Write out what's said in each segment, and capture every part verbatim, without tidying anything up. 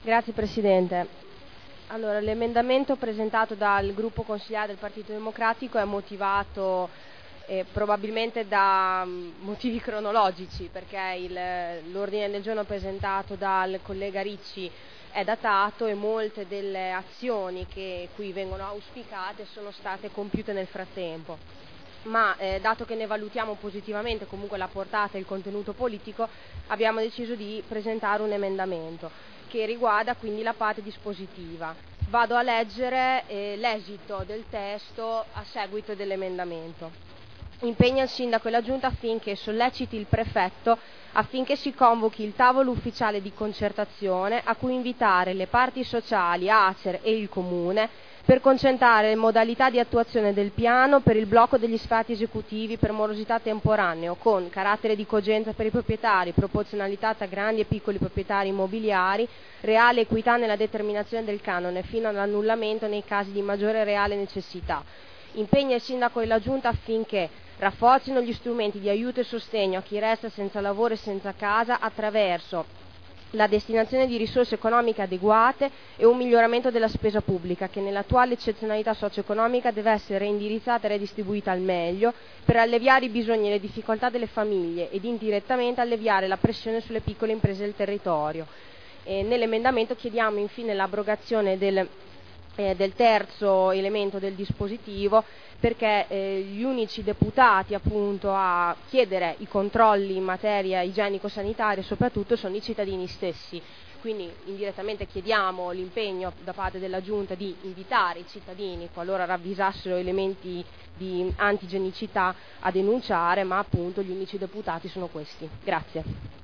Grazie Presidente. Allora, l'emendamento presentato dal gruppo consigliare del Partito Democratico è motivato eh, probabilmente da um, motivi cronologici, perché l'ordine del giorno presentato dal collega Ricci è datato e molte delle azioni che qui vengono auspicate sono state compiute nel frattempo. Ma eh, dato che ne valutiamo positivamente comunque la portata e il contenuto politico, abbiamo deciso di presentare un emendamento che riguarda quindi la parte dispositiva. Vado a leggere eh, l'esito del testo a seguito dell'emendamento. Impegna il sindaco e la giunta affinché solleciti il prefetto affinché si convochi il tavolo ufficiale di concertazione a cui invitare le parti sociali, Acer e il comune per concentrare le modalità di attuazione del piano per il blocco degli sfratti esecutivi per morosità temporaneo con carattere di cogenza per i proprietari, proporzionalità tra grandi e piccoli proprietari immobiliari, reale equità nella determinazione del canone fino all'annullamento nei casi di maggiore reale necessità. Impegna il sindaco e la giunta affinché rafforzino gli strumenti di aiuto e sostegno a chi resta senza lavoro e senza casa attraverso la destinazione di risorse economiche adeguate e un miglioramento della spesa pubblica che nell'attuale eccezionalità socio-economica deve essere indirizzata e redistribuita al meglio per alleviare i bisogni e le difficoltà delle famiglie ed indirettamente alleviare la pressione sulle piccole imprese del territorio. E nell'emendamento chiediamo infine l'abrogazione del Eh, del terzo elemento del dispositivo, perché eh, gli unici deputati appunto a chiedere i controlli in materia igienico-sanitaria soprattutto sono i cittadini stessi. Quindi indirettamente chiediamo l'impegno da parte della Giunta di invitare i cittadini, qualora ravvisassero elementi di antigenicità, a denunciare, ma appunto gli unici deputati sono questi. Grazie.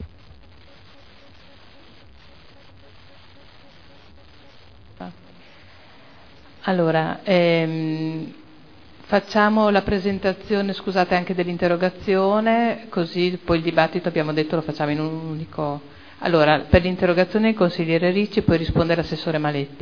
Allora, ehm, facciamo la presentazione, scusate, anche dell'interrogazione, così poi il dibattito, abbiamo detto, lo facciamo in un unico. Allora, per l'interrogazione il consigliere Ricci, poi risponde l'assessore Maletti.